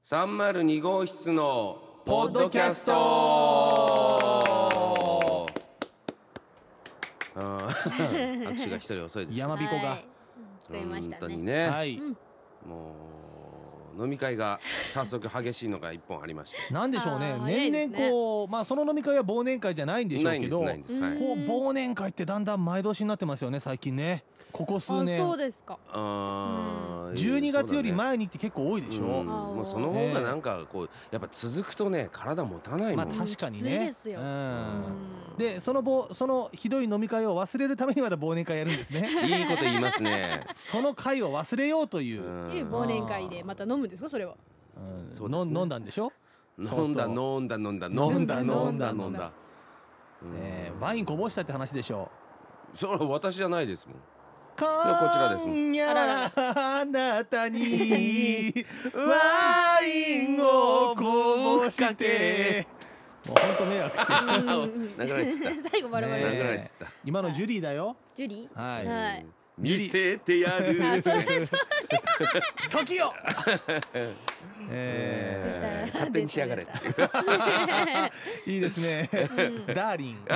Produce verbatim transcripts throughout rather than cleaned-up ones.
さんまるにごうしつのポッドキャストあー拍手が一人遅いですね。 山彦が、 はい、聞こえましたね。 本当にね、 はい、 うんもう飲み会が早速激しいのが一本ありましてなんでしょうね、 あー早い年ですね 々こう、まあその飲み会は忘年会じゃないんでしょうけど、 ないんですないんです、はい、 こう忘年会ってだんだん前倒しになってますよね、最近ね。ここ数あ、 年そうですか。 あーじゅうにがつよりそうだね、 前にって結構多いでしょ。 うんあーもうその方がなんかこうやっぱ続くとね体持たないもん、 まあ確かにきついねですよ。 うんうんでそのぼそのひどい飲み会を忘れるためにまた忘年会やるんですねいいこと言いますねその会を忘れようという、 うんえ、忘年会でまた飲むんですか、それは。 うんそうですねの飲んだんでしょ。 飲んだ飲んだ飲んだ飲んだ飲んだ飲んだ飲んだ、 ねえワインこぼしたって話でしょ。 それは私じゃないですもん。 今こちらですもん夜あららあなたにワインをこぼしてもうほんと迷惑ってうんうんうん流れてた最後バラバラね流でした。 れてた、 今のジュリーだよ。 ジュリー。 はいはい見せてやるあ、そうです。 時よええー勝手にしやがれっていうーいいですねうんダーリン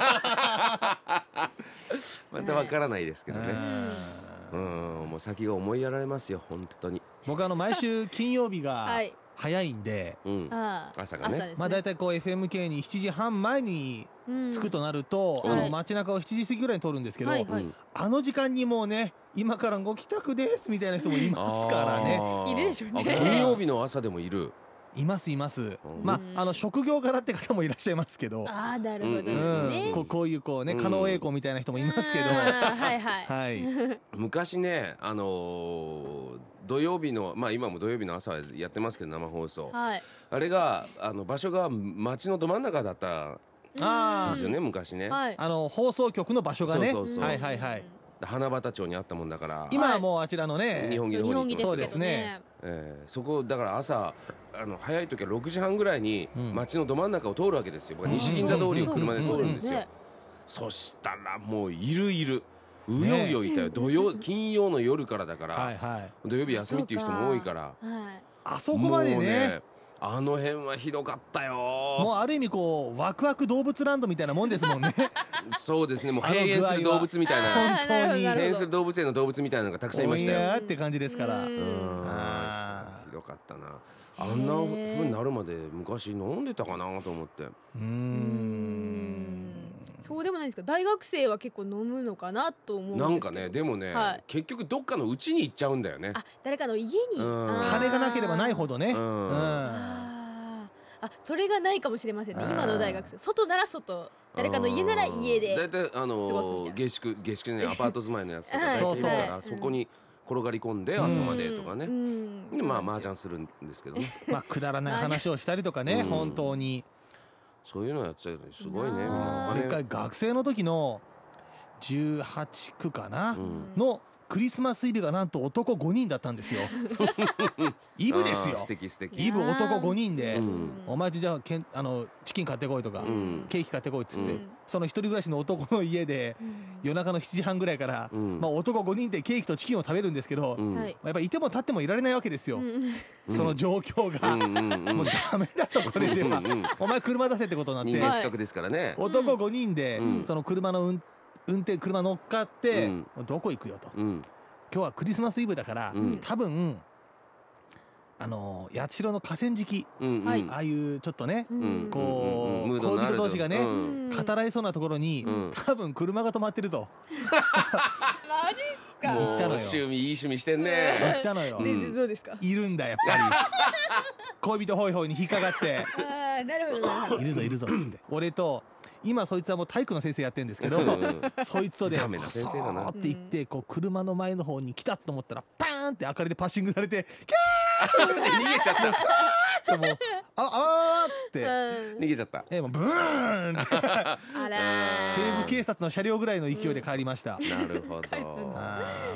またわからないですけどね、 ううんんもう先が思いやられますよ本当に。 僕あの毎週金曜日はがい。 早いんで、 うんああ、 朝がねですね。 まあ大体こう エフエムケー にしちじはん前に着くとなると、 うんあのはい街中をしちじ過ぎぐらいに撮るんですけど、 はいはいうんあの時間にもうね今からご帰宅ですみたいな人もいますからね。 あーいるでしょうねあ金曜日の朝でもいる。 いますいます、 うんまああの職業柄って方もいらっしゃいますけど、 ああ、なるほどですうんね。 こうこういうこうねうん狩野英孝みたいな人もいますけど、 あーはいはい。 はい昔ねあのー土曜日のまあ今も土曜日の朝やってますけど生放送、 はい。 あれがあの場所が街のど真ん中だったんあですよね昔ね、 はい。 あの放送局の場所がね、 そうそうそうはいはいはい。 花畑町にあったもんだから今はもうあちらのね、 日本そう日本着ですそうけどですねね。 えーそこだから朝あの早い時はろくじはんぐらいにうん街のど真ん中を通るわけですよ。僕は西銀座通りを車で通るんですよ。 ねそしたらもういるいるうようよいたよ、土曜金曜の夜からだから、 はいはい。 土曜日休みっていう人も多いからはい。 あそこまでもうね、 あの辺はひどかったよ。 もうある意味こうワクワク動物ランドみたいなもんですもんね。 そうですね、もうあの具合は閉園する動物みたいな本当にあーなるほどな閉園るほどする動物園の動物みたいなのがたくさんいましたおよ。 やーって感じですから。 ううんんあーひどかったな。あんな風になるまで昔飲んでたかなと思って。 うーうんん。 そうでもないんですか。大学生は結構飲むのかなと思うんですけど。 なんかねでもね、 はい結局どっかの家に行っちゃうんだよね。 あ、誰かの家に。 うんあー金がなければないほどね。 ううんん。 あーあ、それがないかもしれませんね。 あー今の大学生、外なら外、誰かの家なら家で。 だいたいあ過ごすみのたいな下宿下宿ねアパート住まいのやつとかはい大体いるかはいらそこに転がり込んで朝までとかね、 うんでまあ麻雀するんですけどねまあくだらない話をしたりとかね、 うん本当に。 そういうのやってたけどすごいねみんあーなお金一回学生の時のじゅうはち区かな、 うんのクリスマスイブがなんと男ごにんだったんですよ。イブですよあー素。敵素敵イブ男ごにんで、 うんお前とじゃあけんあのチキン買ってこいとか、 うんケーキ買ってこいっつって、 うんその一人暮らしの男の家で夜中のしちじはんぐらいから、 うんまあ、男ごにんでケーキとチキンを食べるんですけど、 うんはい。 やっぱりいても立ってもいられないわけですよ、 うんその状況が、 うんうんうんもうダメだとこれでは、 うんうんうんお前車出せってことになって、 人間資格ですからね。 男ごにんで、 うんその車の運運転車乗っかって、 うんどこ行くよと、 うん今日はクリスマスイブだから、 うん多分あの八代の河川敷、 うんうんはいああいうちょっとね、 うんこうムードのある恋人同士がねうん語らいそうなところに、 うん多分車が止まってるとマジっすか。 行ったのよもう趣味いい趣味してん言ね。 ったのよ、 で、 うんでどうですか。 いるんだやっぱり恋人ホイホイに引っかかってああ、なるほどなるほど。 いるぞいるぞっつって俺と今そいつはもう体育の先生やってるんですけど、 うんうんそいつとでダメな先生だなコソーって行ってこう車の前の方に来たと思ったらパーンって明かりでパッシングされてキ逃げちゃった。 ャーってもうああーっつって、 うん逃げちゃった。 えーもうブーンってあらー。 西部警察の車両ぐらいの勢いで帰りました、 なるほど。 あー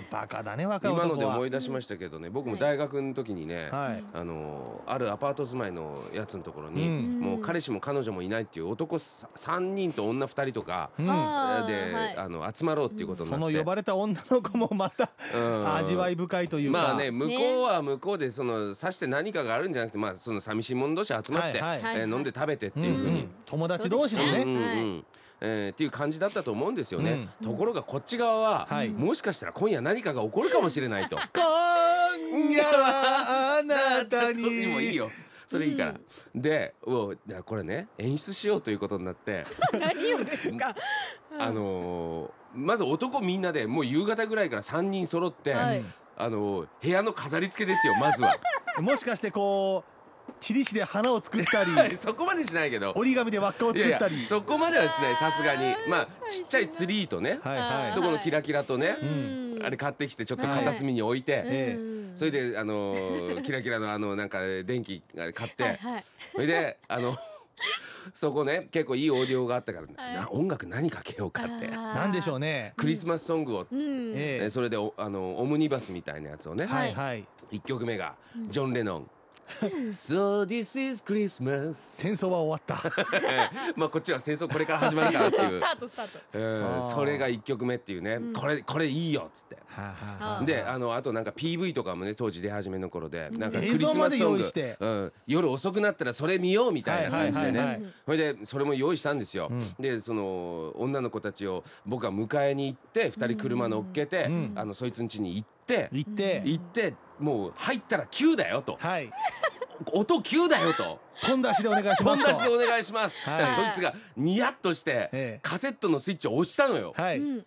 バカだね若い男は。 今ので思い出しましたけどね、僕も大学の時にね、 はいあのあるアパート住まいのやつのところに、 うんもう彼氏も彼女もいないっていう男ささんにんと女ふたりとか、 うんあーで、 はいあの集まろうっていうことになって、 その呼ばれた女の子もまたうん味わい深いというか。 まあね、向こうは向こうでそのさして何かがあるんじゃなくて、まあその寂しい者同士集まって、 はいはいえー飲んで食べてってうんいうふうに、 うん友達同士のね。 うんうんうんえーっていう感じだったと思うんですよね、ところがこっち側は、 はいもしかしたら今夜何かが起こるかもしれないと今夜はあなたに。 もういいよそれいいから、でうおじゃあこれね演出しようということになって何をですか。 あのーまず男みんなでもう夕方ぐらいからさんにん揃って、 はいあのー部屋の飾り付けですよまずはもしかしてこうチリシで花を作ったりそこまでしないけど折り紙で輪っかをいやいや作ったり。 そこまではしないさすがにまあちっちゃいツリーとね、 はいはい。 どこのキラキラとね、 うんあれ買ってきてちょっと片隅に置いて、 えうんそれであのーキラキラのあのなんか電気買って、 はいはいそれであのそこね結構いいオーディオがあったから、 はいな音楽何かけようかってなんでしょうね。 ね。 クリスマスソングを、 うんええそれでおあのオムニバスみたいなやつをね、 はいはい。 いっきょくめがジョン・レノン「So this is Christmas 戦争は終わった。」 まあこっちは戦争これから始まるからっていうスタ、ートスタート。 うんあーそれがいっきょくめっていうね、 んこれこれいいよっつって。 はあはあはあであのあとなんか ピーブイ とかもね当時出始めの頃でなんかク映リス像までマスソング用意して、 うん、夜遅くなったらそれ見ようみたいな感じではいはいはいはねそれでそれも用意したんですよ、 うんでその女の子たちを僕が迎えに行ってふたり車乗っけて、 うんあのそいつん家に行って行って行ってもう入ったらきゅうだよとはい音きゅうだよとポン出しでお願いしますと。 ポン出しでお願いします、 はいだからそいつがニヤッとしてええカセットのスイッチを押したのよ、 はい。 うん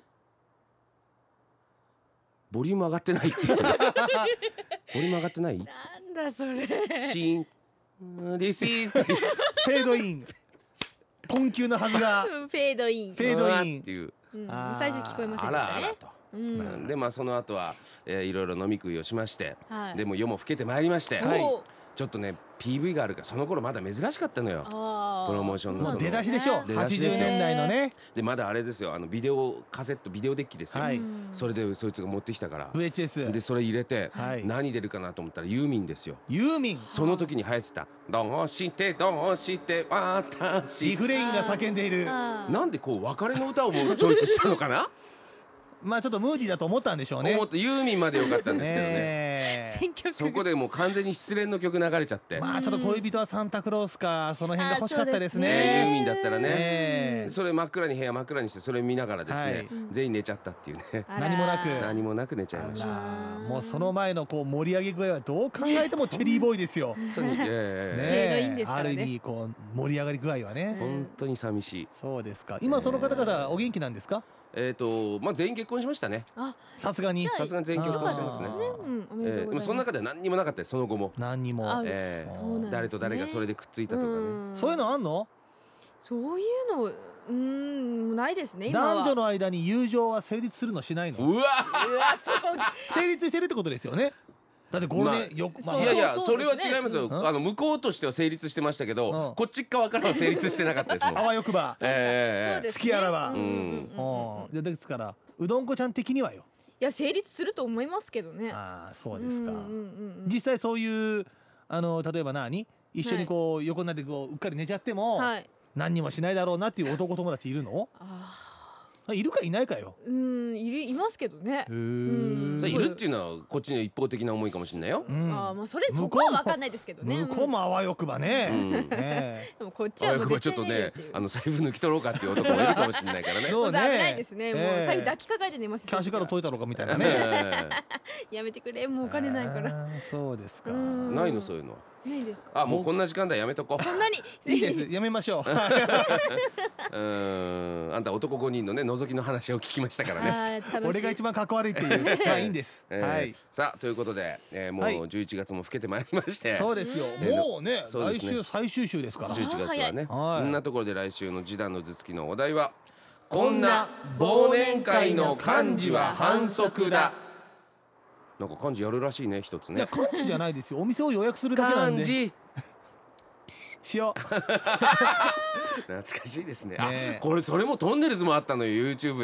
ボリューム上がってないってボリューム上がってないなんだそれ。 シーン This is Christmas フェードイン。困窮のはずがうんフェードインフ。ェードインっていううんあー最初聞こえませあんでしたね。 らあらと、 うんでまあその後は、えーいろいろ飲み食いをしまして、 はいでも夜も更けてまいりまして、 はいおーちょっとね ピーブイ があるからその頃まだ珍しかったのよあープロモーションのそのもう出だしでしょう。 出はちじゅうだしですよねんだいのね。 でまだあれですよあのビデオカセットビデオデッキですよ、 はいうんそれでそいつが持ってきたからブイエイチエス。 でそれ入れて、 はい何出るかなと思ったらユーミンですよユーミン。 その時に流行ってた「どうしてどうして私リフレインが叫んでいる。 あーなんでこう別れの歌をもうチョイスしたのかなまあちょっとムーディーだと思ったんでしょうね。 思ってユーミンまでよかったんですけどね、 ええ選曲そこでもう完全に失恋の曲流れちゃって、 まあちょっと恋人はサンタクロースかその辺が欲しかったですねユーね。 ミンだったらね、 ええそれ真っ暗に部屋真っ暗にしてそれ見ながらですね、 はい全員寝ちゃったっていうねあら何もなく何もなく寝ちゃいましたあらもうその前のこう盛り上げ具合はどう考えてもチェリーボーイですよ。ね本当に、えフェードインですからねある意味こう盛り上がり具合はえね。 本当に寂しいそうですか。今その方々お元気なんですか。 えっ、とまあ全員結婚しましたね、 あさすがにじゃあさすがに全員結婚してますねあーうんおめえでとうございます。 えでもその中では何にもなかったですその後も、 何にもあええそうなんですね誰と誰がそれでくっついたとかね、 うんそういうのあんの。 そういうのうーんないですね今は。 男女の間に友情は成立するのしないの。 うわうわそう成立してるってことですよね。だってゴールデンよくまあそういやいやそうそれはですね違いますよ、 うんあの向こうとしては成立してましたけど、 うんこっち側からは成立してなかったですもんあわよくば。 ええそうですね好きあらばうんうんうんうんうんでですからうどんこちゃん的にはよ。 いや成立すると思いますけどね。 ああそうですかうんうんうんうん実際そういうあの例えば何一緒にこう横になってこううっかり寝ちゃってもはい。 何にもしないだろうなっていう男友達いるの。 あいるかいないかよ。 ーうんいるいますけどね。うんそれいるっていうのはこっちの一方的な思いかもしれないよ、 うんあーまあそれそ向こうもこはわかんないですけどね。 向こうもあわよくばね。 うんえでもこっちあはもうわよくばちょっとねあの財布抜き取ろうかっていう男もいるかもしれないからねそうね危ないですね。もうええ財布抱きかかえて寝ますよ。 キャッシュカード解いたのかみたいなね。 えやめてくれもうお金ないから。 あーそうですか。 うんえないのそういうのないですか。 あもうこんな時間だやめとこうそんなにいいですやめましょう。 うーんあんた男ごにんのね覗きの話を聞きましたからね、 あー楽しい俺が一番かっこ悪いっていうまあいいんです。 えーはい。 さあということで、えーもはいうじゅういちがつも更けてまいりまして、 そうですよ。 えーもうね来そうですね週最終週ですからじゅういちがつはねはいこんなところで来週の示談の頭突きのお題はこんな忘年会の漢字は反則だ。なんか漢字やるらしいね一つねいや漢字じゃないですよ。お店を予約するだけなんで。 漢字しよう。 懐かしいですね。 ねえあこれそれもトンネルズもあったのよ YouTube で。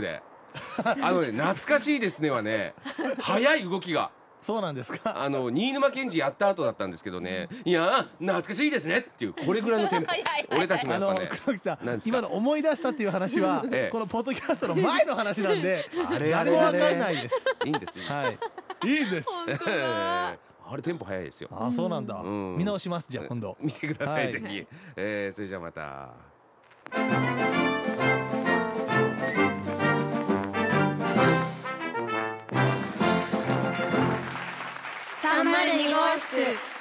あのね懐かしいですねはね早い動きがそうなんですか。 あの新沼謙治やった後だったんですけどね、いやー懐かしいですねっていうこれぐらいのテンポ俺たちもあのやっぱね黒木さんなんですか今の思い出したっていう話はええこのポッドキャストの前の話なんであれ誰もわかんないです。 いいんですいいんです、 はいいいです。 本当だ。 あれテンポ早いですよ。 あそうなんだ、 うん見直しますじゃあ今度。 見てください、 はいぜひ、えー、それじゃあまた。 さんまるに号室